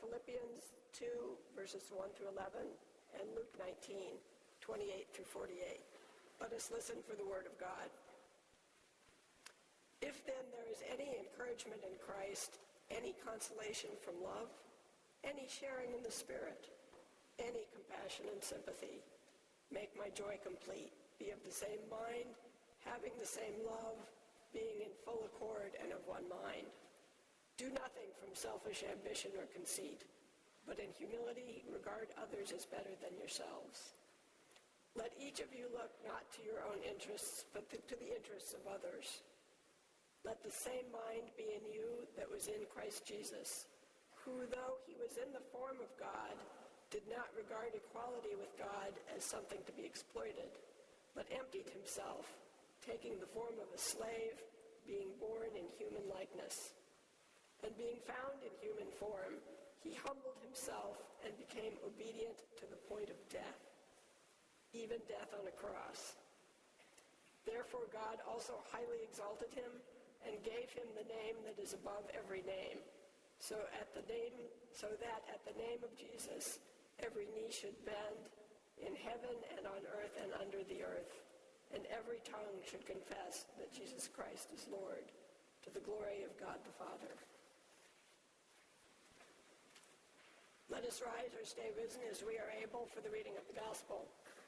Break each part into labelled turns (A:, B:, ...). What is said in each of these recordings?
A: Philippians 2, verses 1 through 11, and Luke 19, 28 through 48. Let us listen for the word of God. If then there is any encouragement in Christ, any consolation from love, any sharing in the Spirit, any compassion and sympathy, make my joy complete. Be of the same mind, having the same love, being in full accord and of one mind. Do nothing from selfish ambition or conceit, but in humility regard others as better than yourselves. Let each of you look not to your own interests, but to the interests of others. Let the same mind be in you that was in Christ Jesus, who, though he was in the form of God, did not regard equality with God as something to be exploited, but emptied himself, taking the form of a slave, being born in human likeness. And being found in human form, he humbled himself and became obedient to the point of death, even death on a cross. Therefore God also highly exalted him and gave him the name that is above every name, so that at the name of Jesus every knee should bend in heaven and on earth and under the earth, and every tongue should confess that Jesus Christ is Lord, to the glory of God the Father. Let us rise or stay risen as we are able for the reading of the gospel.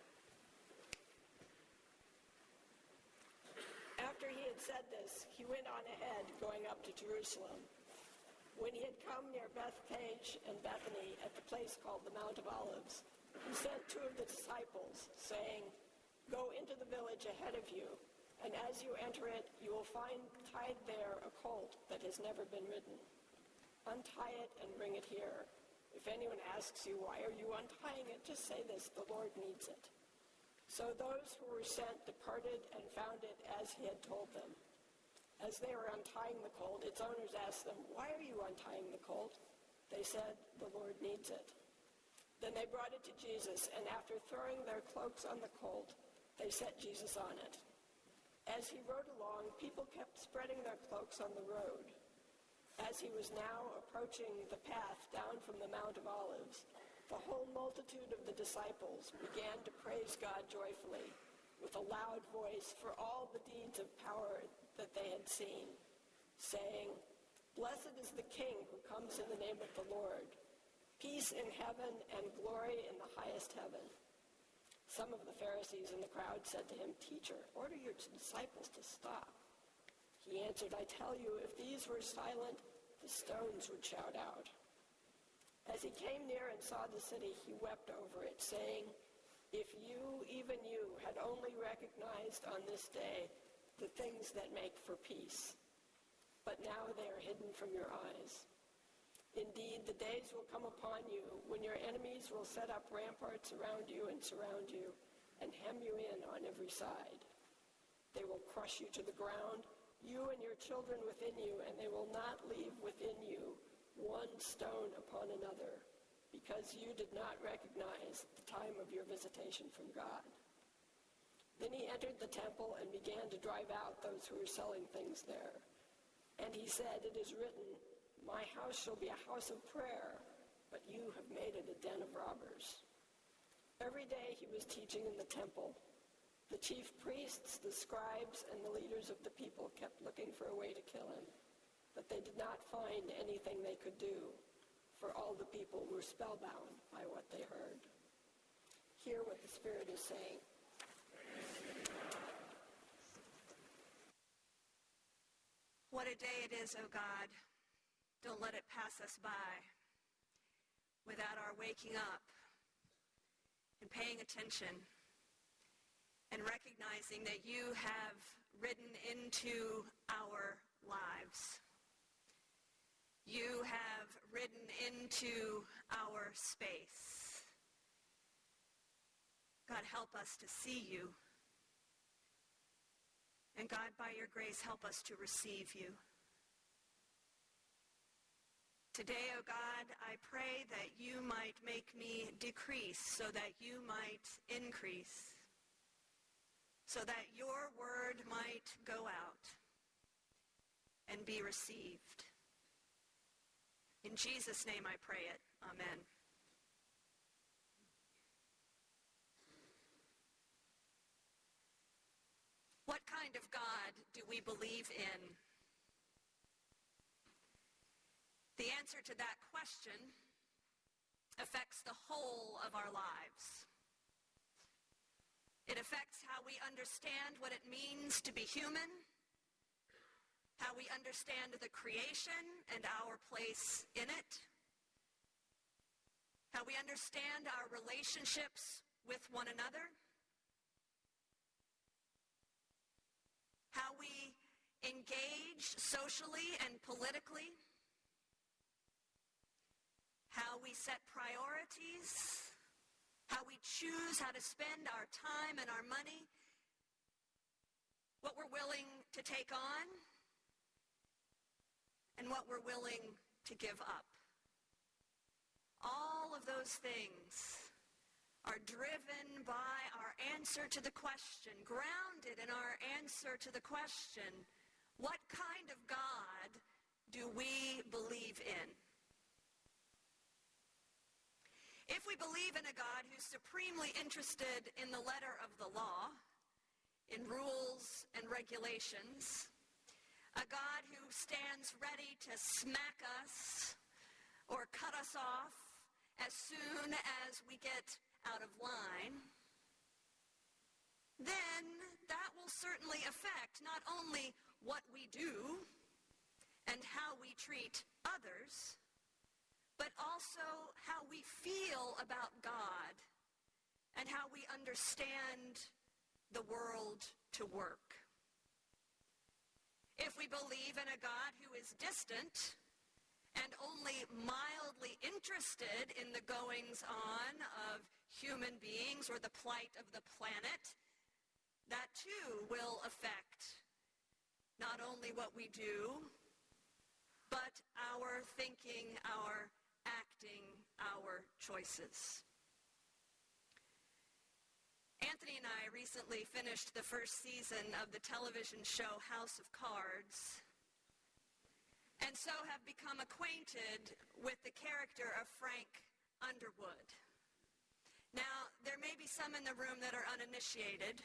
A: After he had said this, he went on ahead, going up to Jerusalem. When he had come near Bethphage and Bethany at the place called the Mount of Olives, he sent two of the disciples, saying, "Go into the village ahead of you, and as you enter it, you will find tied there a colt that has never been ridden. Untie it and bring it here. If anyone asks you, 'Why are you untying it?' just say this, 'The Lord needs it.'" So those who were sent departed and found it as he had told them. As they were untying the colt, its owners asked them, "Why are you untying the colt?" They said, "The Lord needs it." Then they brought it to Jesus, and after throwing their cloaks on the colt, they set Jesus on it. As he rode along, people kept spreading their cloaks on the road. As he was now approaching the path down from the Mount of Olives, the whole multitude of the disciples began to praise God joyfully with a loud voice for all the deeds of power that they had seen, saying, "Blessed is the King who comes in the name of the Lord. Peace in heaven and glory in the highest heaven." Some of the Pharisees in the crowd said to him, "Teacher, order your disciples to stop." He answered, "I tell you, if these were silent, the stones would shout out." As he came near and saw the city, he wept over it, saying, "If you, even you, had only recognized on this day the things that make for peace. But now they are hidden from your eyes. Indeed, the days will come upon you when your enemies will set up ramparts around you and surround you and hem you in on every side. They will crush you to the ground, you and your children within you, and they will not leave within you one stone upon another, because you did not recognize the time of your visitation from God." Then he entered the temple and began to drive out those who were selling things there. And he said, "It is written, 'My house shall be a house of prayer,' but you have made it a den of robbers." Every day he was teaching in the temple. The chief priests, the scribes, and the leaders of the people kept looking for a way to kill him, but they did not find anything they could do, for all the people were spellbound by what they heard. Hear what the Spirit is saying.
B: What a day it is, O God. Don't let it pass us by without our waking up and paying attention and recognizing that you have ridden into our lives. You have ridden into our space. God, help us to see you. And God, by your grace, help us to receive you. Today, O God, I pray that you might make me decrease so that you might increase, so that your word might go out and be received. In Jesus' name I pray it. Amen. What kind of God do we believe in? The answer to that question affects the whole of our lives. It affects how we understand what it means to be human, how we understand the creation and our place in it, how we understand our relationships with one another, how we engage socially and politically, how we set priorities, how we choose how to spend our time and our money, what we're willing to take on, and what we're willing to give up. All of those things are driven by our answer to the question, grounded in our answer to the question, what kind of God do we believe in? If we believe in a God who's supremely interested in the letter of the law, in rules and regulations, a God who stands ready to smack us or cut us off as soon as we get out of line, then that will certainly affect not only what we do and how we treat others, but also how we feel about God and how we understand the world to work. If we believe in a God who is distant and only mildly interested in the goings-on of human beings or the plight of the planet, that too will affect not only what we do, but our thinking, our acting, our choices. Anthony and I recently finished the first season of the television show House of Cards, and so have become acquainted with the character of Frank Underwood. Now, there may be some in the room that are uninitiated.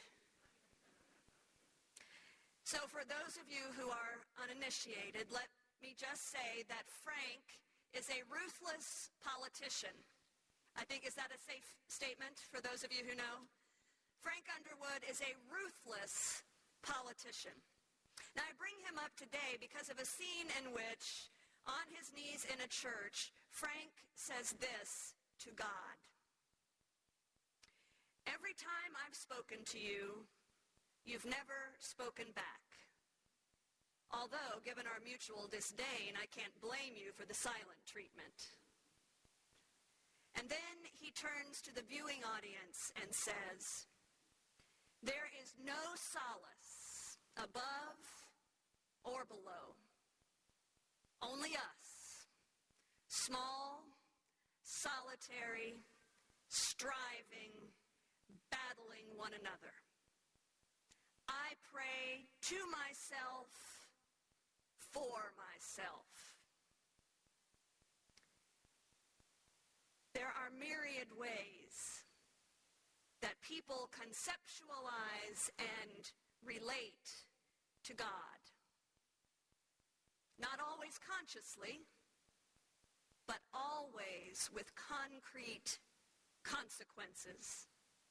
B: So for those of you who are uninitiated, let me just say that Frank is a ruthless politician. Is that a safe statement for those of you who know? Frank Underwood is a ruthless politician. Now, I bring him up today because of a scene in which, on his knees in a church, Frank says this to God. Every time I've spoken to you, you've never spoken back. Although, given our mutual disdain, I can't blame you for the silent treatment. And then he turns to the viewing audience and says, there is no solace above or below. Only us, small, solitary, striving, battling one another. I pray to myself, for myself. There are myriad ways that people conceptualize and relate to God. Not always consciously, but always with concrete consequences.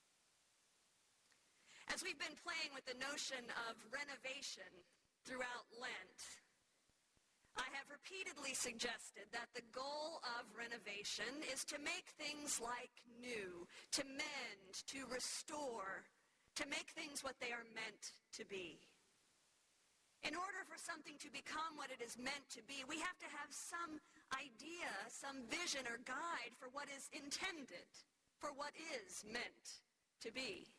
B: As we've been playing with the notion of renovation throughout Lent, I have repeatedly suggested that the goal of renovation is to make things like new, to mend, to restore, to make things what they are meant to be. In order for something to become what it is meant to be, we have to have some idea, some vision or guide for what is intended, for what is meant to be.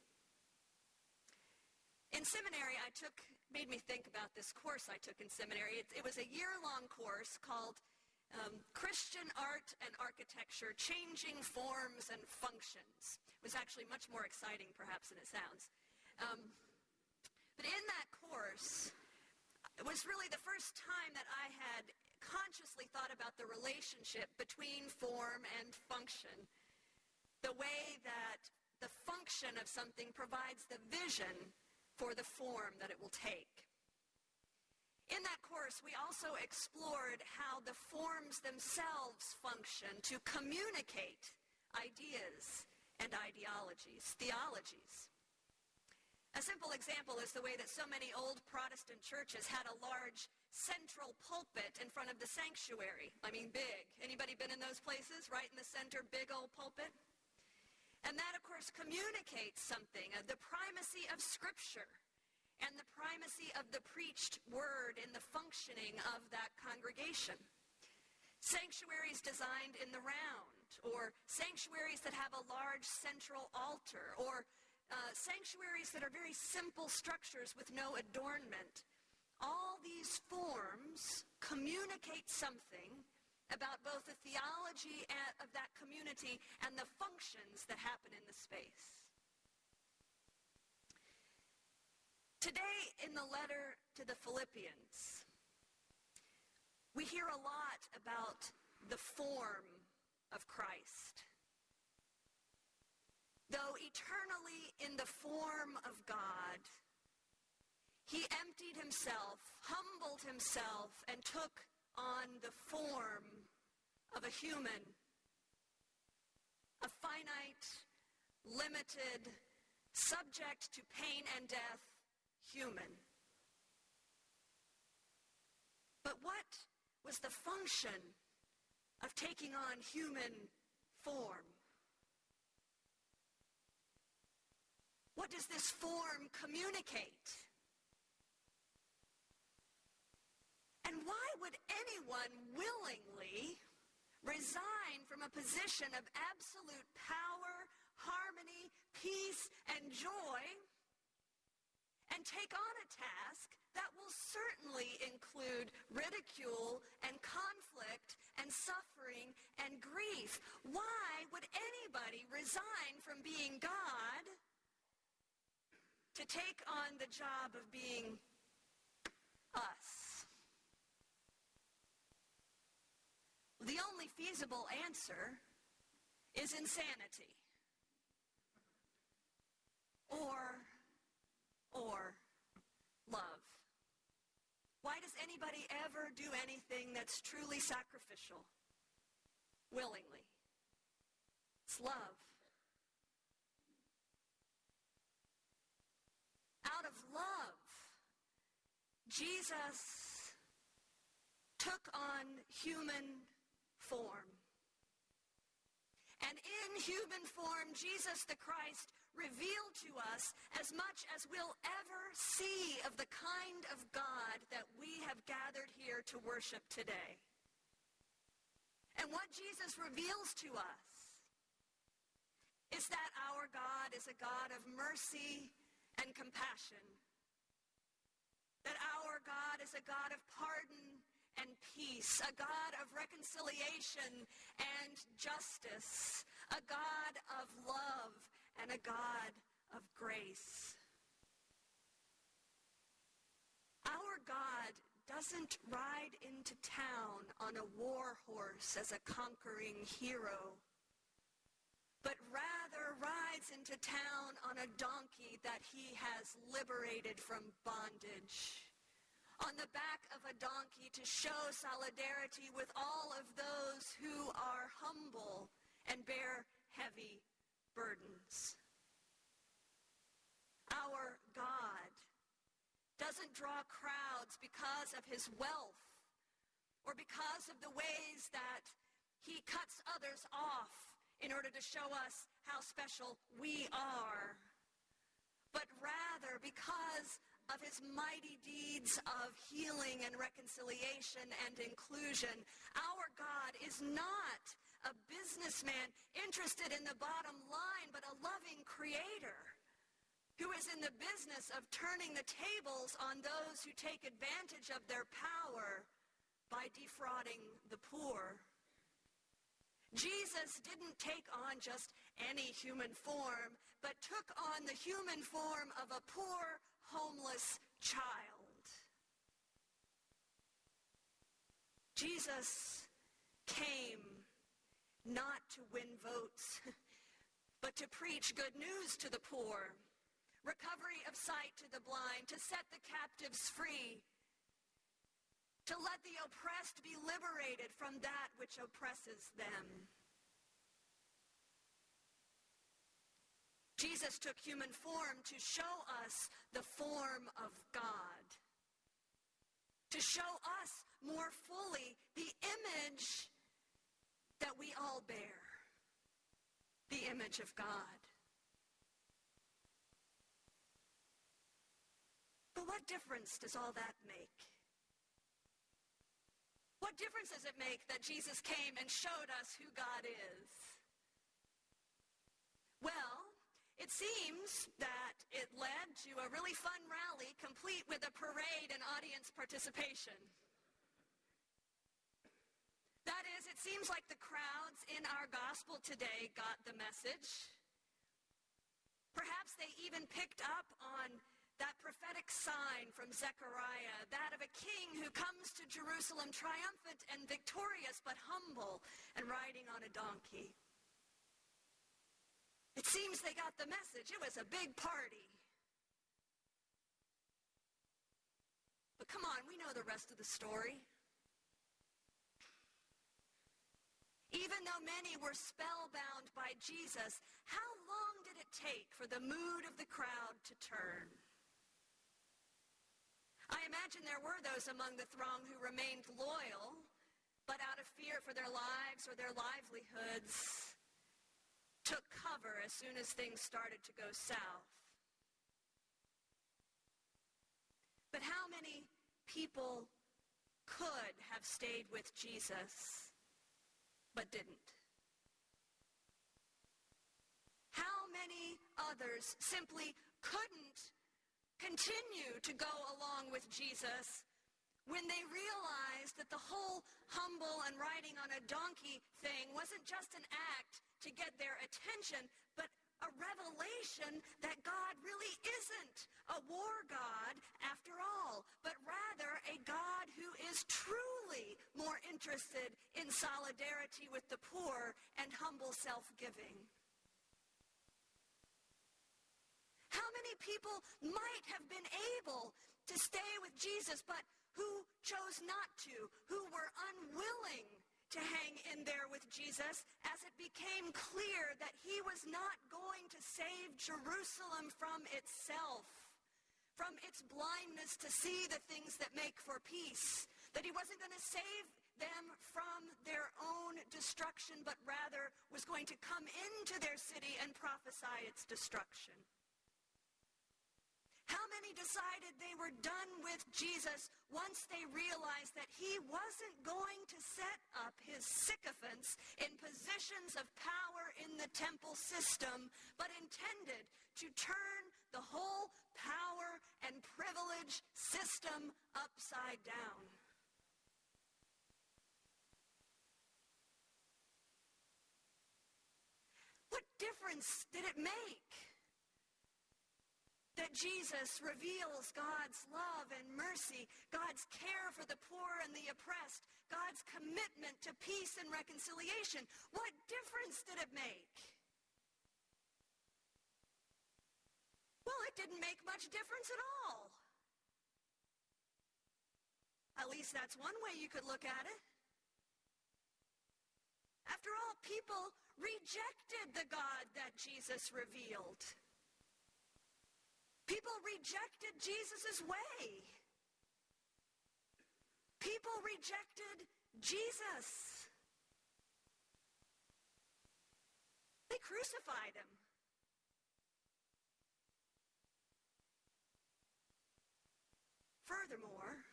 B: In seminary, made me think about this course I took in seminary. It was a year-long course called Christian Art and Architecture, Changing Forms and Functions. It was actually much more exciting, perhaps, than it sounds. But in that course, It was really the first time that I had consciously thought about the relationship between form and function, the way that the function of something provides the vision for the form that it will take. In that course, we also explored how the forms themselves function to communicate ideas and ideologies, theologies. A simple example is the way that so many old Protestant churches had a large central pulpit in front of the sanctuary. I mean, big. Anybody been in those places? Right in the center, big old pulpit? And that, of course, communicates something, the primacy of Scripture and the primacy of the preached word in the functioning of that congregation. Sanctuaries designed in the round, or sanctuaries that have a large central altar, or sanctuaries that are very simple structures with no adornment. All these forms communicate something about both the theology of that community and the functions that happen in the space. Today, in the letter to the Philippians, we hear a lot about the form of Christ. Though eternally in the form of God, he emptied himself, humbled himself, and took on the form of a human, a finite, limited, subject to pain and death human. But what was the function of taking on human form? What does this form communicate? And why would anyone willingly resign from a position of absolute power, harmony, peace, and joy and take on a task that will certainly include ridicule and conflict and suffering and grief? Why would anybody resign from being God to take on the job of being us? The only feasible answer is insanity. Or love. Why does anybody ever do anything that's truly sacrificial? Willingly. It's love. Out of love, Jesus took on human form. And in human form, Jesus the Christ revealed to us as much as we'll ever see of the kind of God that we have gathered here to worship today. And what Jesus reveals to us is that our God is a God of mercy and compassion. That our God is a God of pardon and peace, a God of reconciliation and justice, a God of love and a God of grace. Our God doesn't ride into town on a war horse as a conquering hero, but rather rides into town on a donkey that he has liberated from bondage, on the back of a donkey to show solidarity with all of those who are humble and bear heavy burdens. Our God doesn't draw crowds because of his wealth or because of the ways that he cuts others off in order to show us how special we are, but rather because of his mighty deeds of healing and reconciliation and inclusion. Our God is not a businessman interested in the bottom line, but a loving creator who is in the business of turning the tables on those who take advantage of their power by defrauding the poor. Jesus didn't take on just any human form, but took on the human form of a poor, homeless child. Jesus came not to win votes, but to preach good news to the poor, recovery of sight to the blind, to set the captives free, to let the oppressed be liberated from that which oppresses them. Jesus took human form to show us the form of God, to show us more fully the image that we all bear, the image of God. But what difference does all that make? What difference does it make that Jesus came and showed us who God is? Well, it seems that it led to a really fun rally complete with a parade and audience participation. That is, it seems like the crowds in our gospel today got the message. Perhaps they even picked up on that prophetic sign from Zechariah, that of a king who comes to Jerusalem triumphant and victorious, but humble and riding on a donkey. It seems they got the message. It was a big party. But come on, we know the rest of the story. Even though many were spellbound by Jesus, how long did it take for the mood of the crowd to turn? I imagine there were those among the throng who remained loyal, but out of fear for their lives or their livelihoods, took cover as soon as things started to go south. But how many people could have stayed with Jesus, but didn't? How many others simply couldn't continue to go along with Jesus when they realized that the whole humble and riding on a donkey thing wasn't just an act to get their attention, but a revelation that God really isn't a war God after all, but rather a God who is truly more interested in solidarity with the poor and humble self-giving. How many people might have been able to stay with Jesus, but who chose not to, who were unwilling to hang in there with Jesus as it became clear that he was not going to save Jerusalem from itself, from its blindness to see the things that make for peace, that he wasn't going to save them from their own destruction, but rather was going to come into their city and prophesy its destruction. How many decided they were done with Jesus once they realized that he wasn't going to set up his sycophants in positions of power in the temple system, but intended to turn the whole power and privilege system upside down? What difference did it make that Jesus reveals God's love and mercy, God's care for the poor and the oppressed, God's commitment to peace and reconciliation? What difference did it make? Well, it didn't make much difference at all. At least that's one way you could look at it. After all, people rejected the God that Jesus revealed. People rejected Jesus' way. People rejected Jesus. They crucified him. Furthermore,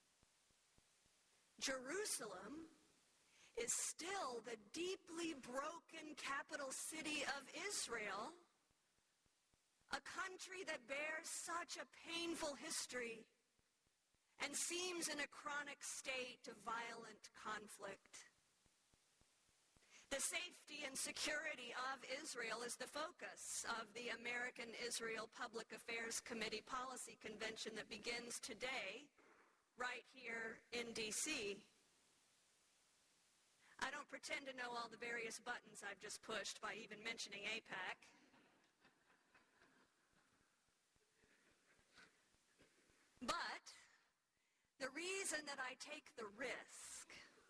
B: Jerusalem is still the deeply broken capital city of Israel, a country that bears such a painful history and seems in a chronic state of violent conflict. The safety and security of Israel is the focus of the American Israel Public Affairs Committee Policy Convention that begins today right here in D.C. I don't pretend to know all the various buttons I've just pushed by even mentioning AIPAC. But the reason that I take the risk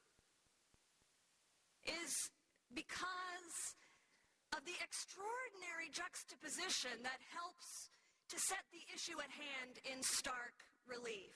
B: is because of the extraordinary juxtaposition that helps to set the issue at hand in stark relief.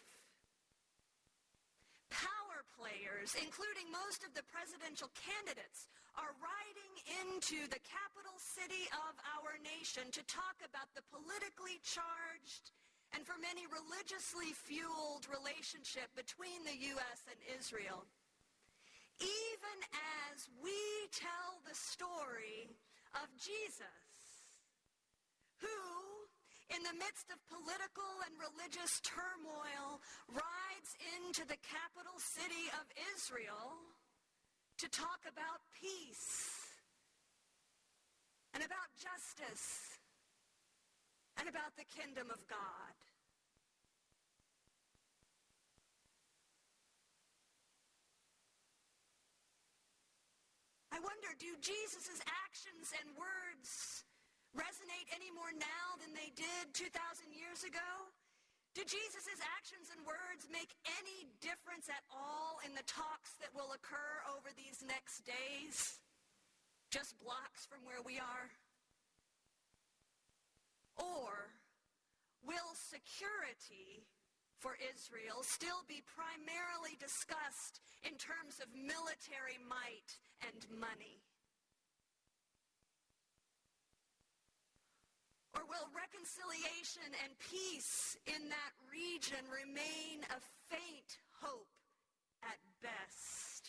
B: Power players, including most of the presidential candidates, are riding into the capital city of our nation to talk about the politically charged and for many religiously fueled relationship between the U.S. and Israel. Even as we tell the story of Jesus, who, in the midst of political and religious turmoil, rides into the capital city of Israel to talk about peace and about justice and about the kingdom of God. I wonder, do Jesus' actions and words resonate any more now than they did 2,000 years ago? Do Jesus' actions and words make any difference at all in the talks that will occur over these next days, just blocks from where we are? Or will security for Israel still be primarily discussed in terms of military might and money? Or will reconciliation and peace in that region remain a faint hope at best?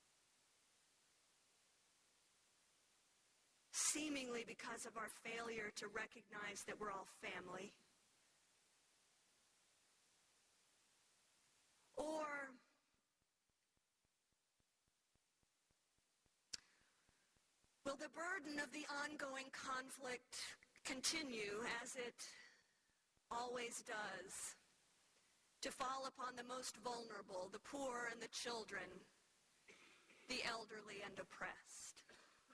B: Seemingly because of our failure to recognize that we're all family. Or will the burden of the ongoing conflict continue, as it always does, to fall upon the most vulnerable, the poor and the children, the elderly and oppressed?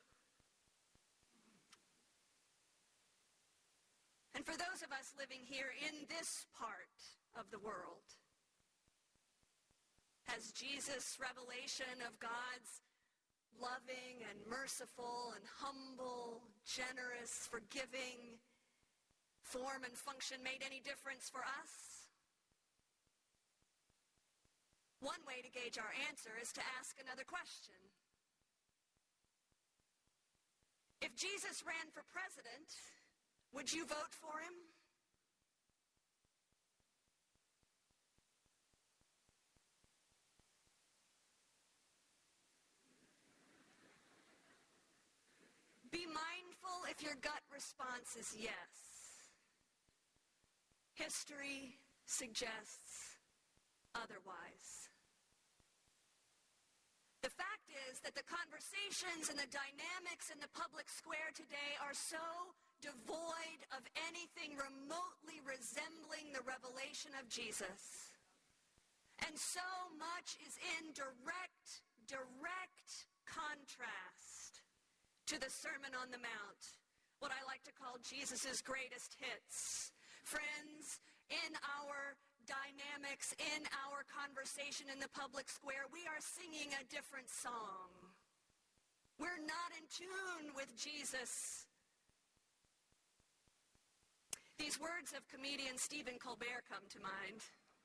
B: And for those of us living here in this part of the world, has Jesus' revelation of God's loving and merciful and humble, generous, forgiving form and function made any difference for us? One way to gauge our answer is to ask another question. If Jesus ran for president, would you vote for him? Be mindful if your gut response is yes. History suggests otherwise. The fact is that the conversations and the dynamics in the public square today are so devoid of anything remotely resembling the revelation of Jesus. And so much is in direct contrast to the Sermon on the Mount, what I like to call Jesus' greatest hits. Friends, in our dynamics, in our conversation in the public square, we are singing a different song. We're not in tune with Jesus. These words of comedian Stephen Colbert come to mind.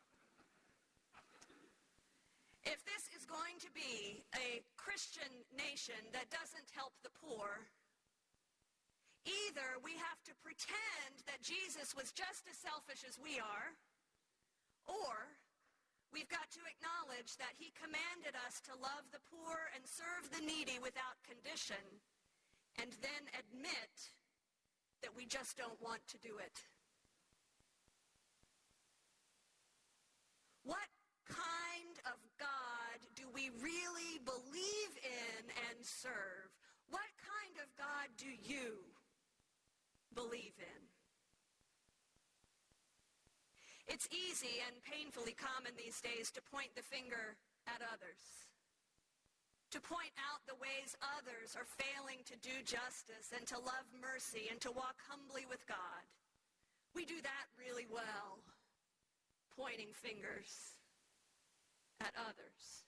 B: If this is going to be a Christian nation that doesn't help the poor, either we have to pretend that Jesus was just as selfish as we are, or we've got to acknowledge that he commanded us to love the poor and serve the needy without condition, and then admit that we just don't want to do it. What kind of God do we really believe in and serve? What kind of God do you believe in? It's easy and painfully common these days to point the finger at others, to point out the ways others are failing to do justice and to love mercy and to walk humbly with God. We do that really well, pointing fingers at others.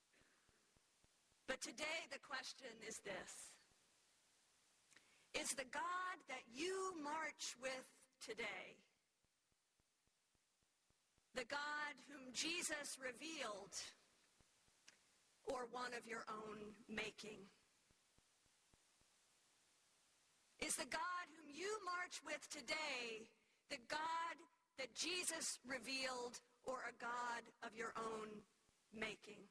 B: But today the question is this: is the God that you march with today the God whom Jesus revealed, or one of your own making? Is the God whom you march with today the God that Jesus revealed, or a God of your own making?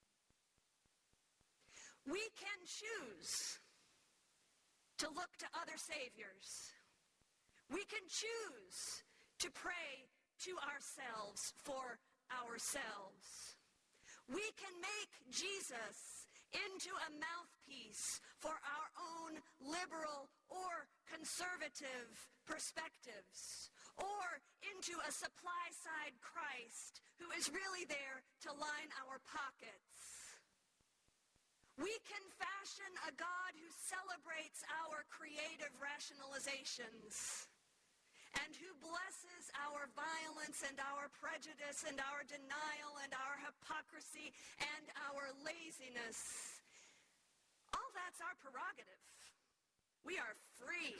B: We can choose to look to other saviors. We can choose to pray to ourselves for ourselves. We can make Jesus into a mouthpiece for our own liberal or conservative perspectives, or into a supply-side Christ who is really there to line our pockets. We can fashion a God who celebrates our creative rationalizations and who blesses our violence and our prejudice and our denial and our hypocrisy and our laziness. All that's our prerogative. We are free.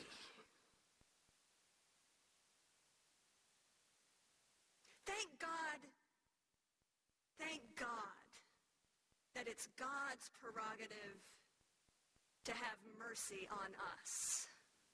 B: Thank God that it's God's prerogative to have mercy on us.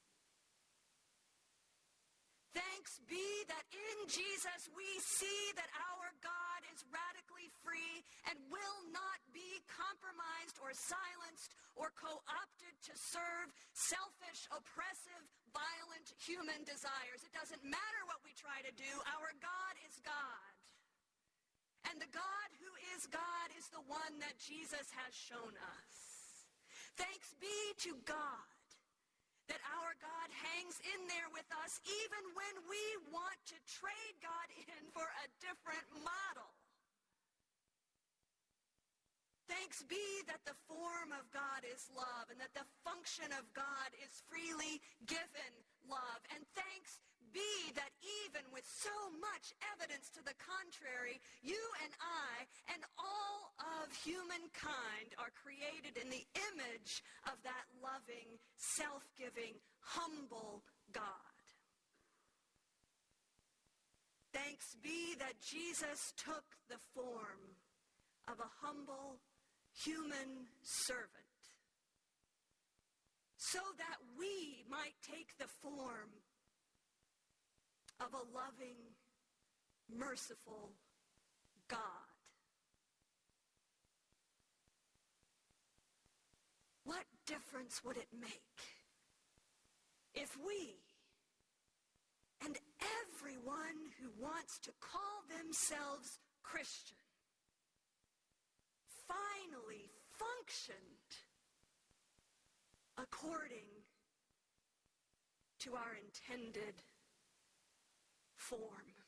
B: Thanks be that in Jesus we see that our God is radically free and will not be compromised or silenced or co-opted to serve selfish, oppressive, violent human desires. It doesn't matter what we try to do. Our God is God. And the God who is God is the one that Jesus has shown us. Thanks be to God that our God hangs in there with us even when we want to trade God in for a different model. Thanks be that the form of God is love and that the function of God is freely given love. And thanks be that even with so much evidence to the contrary, you and I and all of humankind are created in the image of that loving, self-giving, humble God. Thanks be that Jesus took the form of a humble human servant so that we might take the form of a loving, merciful God. What difference would it make if we and everyone who wants to call themselves Christian finally functioned according to our intended form?